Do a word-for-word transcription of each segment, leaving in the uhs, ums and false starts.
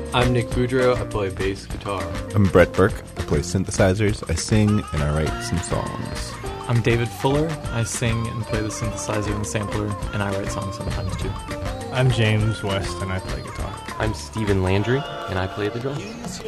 I'm Nick Boudreau. I play bass guitar. I'm Brett Burke. I play synthesizers. I sing and I write some songs. I'm David Fuller. I sing and play the synthesizer and the sampler, and I write songs sometimes too. I'm James West, and I play guitar. I'm Stephen Landry, and I play the drums.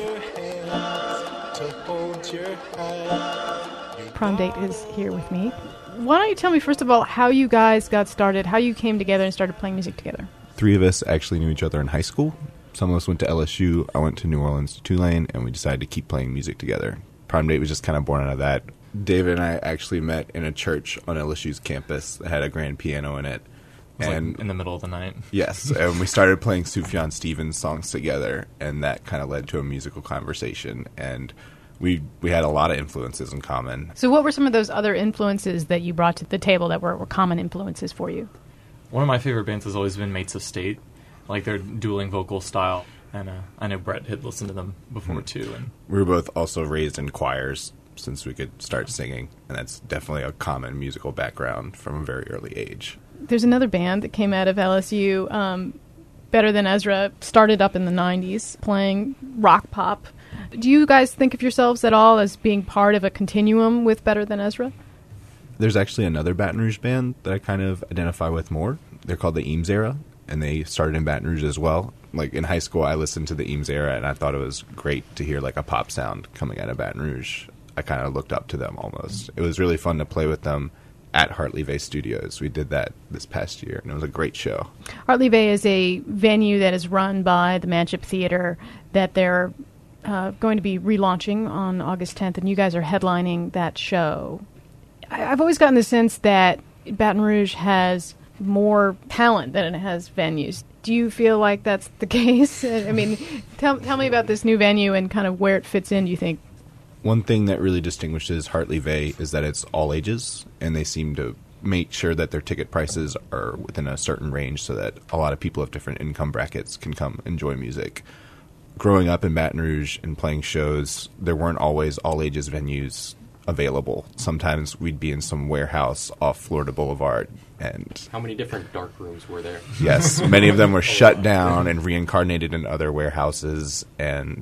Prom Date is here with me. Why don't you tell me, first of all, how you guys got started, how you came together and started playing music together? Three of us actually knew each other in high school. Some of us went to L S U. I went to New Orleans to Tulane, and we decided to keep playing music together. Prom Date was just kind of born out of that. David and I actually met in a church on L S U's campus that had a grand piano in it. It was and like in the middle of the night. Yes, and we started playing Sufjan Stevens songs together, and that kind of led to a musical conversation, and we we had a lot of influences in common. So what were some of those other influences that you brought to the table that were, were common influences for you? One of my favorite bands has always been Mates of State, like their dueling vocal style, and uh, I know Brett had listened to them before mm-hmm. too. And we were both also raised in choirs since we could start singing, and that's definitely a common musical background from a very early age. There's another band that came out of L S U, um, Better Than Ezra, started up in the nineties, playing rock pop. Do you guys think of yourselves at all as being part of a continuum with Better Than Ezra? There's actually another Baton Rouge band that I kind of identify with more. They're called the Eames Era, and they started in Baton Rouge as well. Like in high school, I listened to the Eames Era, and I thought it was great to hear like a pop sound coming out of Baton Rouge. I kind of looked up to them almost. It was really fun to play with them at Hartley Vay Studios. We did that this past year, and it was a great show. Hartley Vay is a venue that is run by the Manship Theater that they're uh, going to be relaunching on August tenth, and you guys are headlining that show. I- I've always gotten the sense that Baton Rouge has more talent than it has venues. Do you feel like that's the case? I mean, tell, tell me about this new venue and kind of where it fits in, do you think? One thing that really distinguishes Hartley Vay is that it's all ages, and they seem to make sure that their ticket prices are within a certain range so that a lot of people of different income brackets can come enjoy music. Growing up in Baton Rouge and playing shows, there weren't always all ages venues available. Sometimes we'd be in some warehouse off Florida Boulevard. And how many different dark rooms were there? Yes, many of them were shut down and reincarnated in other warehouses, and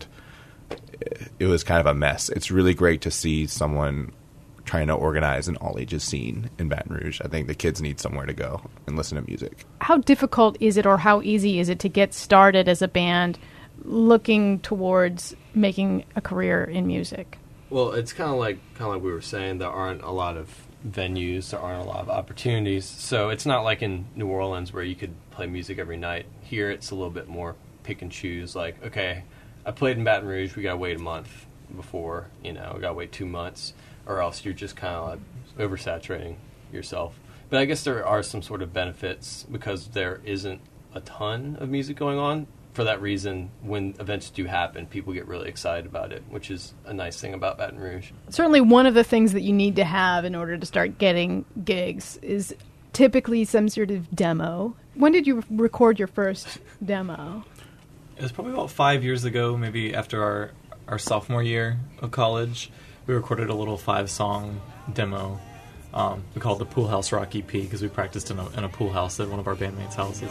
it was kind of a mess. It's really great to see someone trying to organize an all-ages scene in Baton Rouge. I think the kids need somewhere to go and listen to music. How difficult is it, or how easy is it to get started as a band looking towards making a career in music? Well, it's kind of like kind of like we were saying. There aren't a lot of venues. There aren't a lot of opportunities. So it's not like in New Orleans where you could play music every night. Here, it's a little bit more pick and choose. Like, okay, I played in Baton Rouge. We got to wait a month before, you know, we got to wait two months, or else you're just kind of like oversaturating yourself. But I guess there are some sort of benefits because there isn't a ton of music going on. For that reason, when events do happen, people get really excited about it, which is a nice thing about Baton Rouge. Certainly one of the things that you need to have in order to start getting gigs is typically some sort of demo. When did you record your first demo? It was probably about five years ago, maybe after our, our sophomore year of college. We recorded a little five-song demo. Um, we called it the Pool House Rock E P because we practiced in a, in a pool house at one of our bandmates' houses.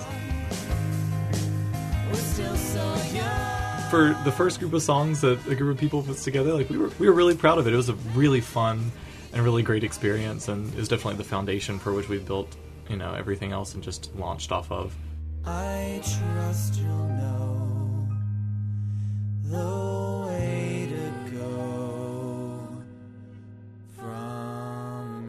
For the first group of songs that a group of people put together, like we were we were really proud of it. It was a really fun and really great experience, and it was definitely the foundation for which we built, you know, everything else and just launched off of. I trust you'll know the way to go from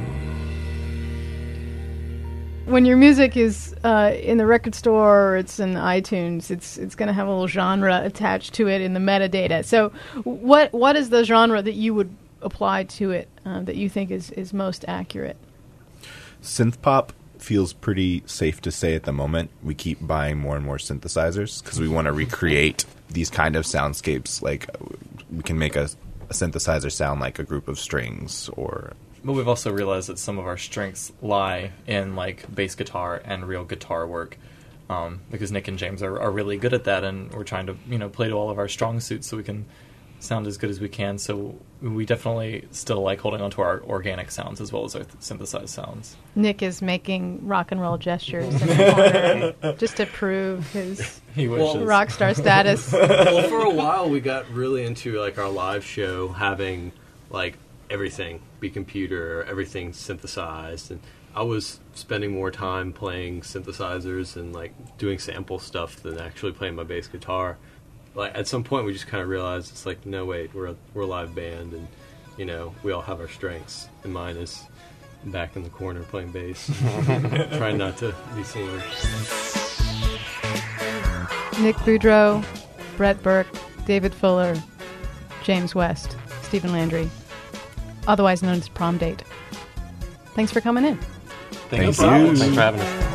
When your music is uh, in the record store or it's in iTunes, it's it's going to have a little genre attached to it in the metadata. So what what is the genre that you would apply to it uh, that you think is, is most accurate? Synth pop feels pretty safe to say at the moment. We keep buying more and more synthesizers because we want to recreate these kind of soundscapes. Like we can make a, a synthesizer sound like a group of strings or... But we've also realized that some of our strengths lie in like bass guitar and real guitar work, um, because Nick and James are, are really good at that, and we're trying to you know play to all of our strong suits so we can sound as good as we can. So we definitely still like holding on to our organic sounds as well as our th- synthesized sounds. Nick is making rock and roll gestures in the corner just to prove his He wishes. Well, rock star status. Well, for a while we got really into like our live show having like everything be computer, everything synthesized, and I was spending more time playing synthesizers and like doing sample stuff than actually playing my bass guitar. Like at some point we just kind of realized it's like, no wait, we're a, we're a live band, and you know we all have our strengths, and mine is back in the corner playing bass, trying not to be seen. Nick Boudreau, Brett Burke, David Fuller, James West, Stephen Landry, otherwise known as Prom Date. Thanks for coming in. Thank No problem. you. Thanks for having us.